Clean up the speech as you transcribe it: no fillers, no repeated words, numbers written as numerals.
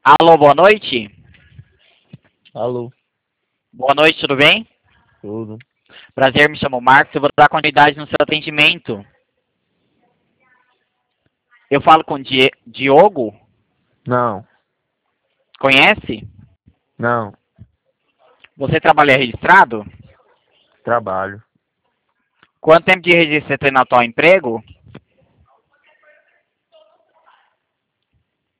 Alô, boa noite. Alô, Boa noite, tudo bem? tudo? Prazer, me chamo Marcos, eu vou dar continuidade no seu atendimento. Eu falo com Diogo, Não, conhece? não, Você trabalha registrado? trabalho. Quanto tempo de registro você tem no atual emprego?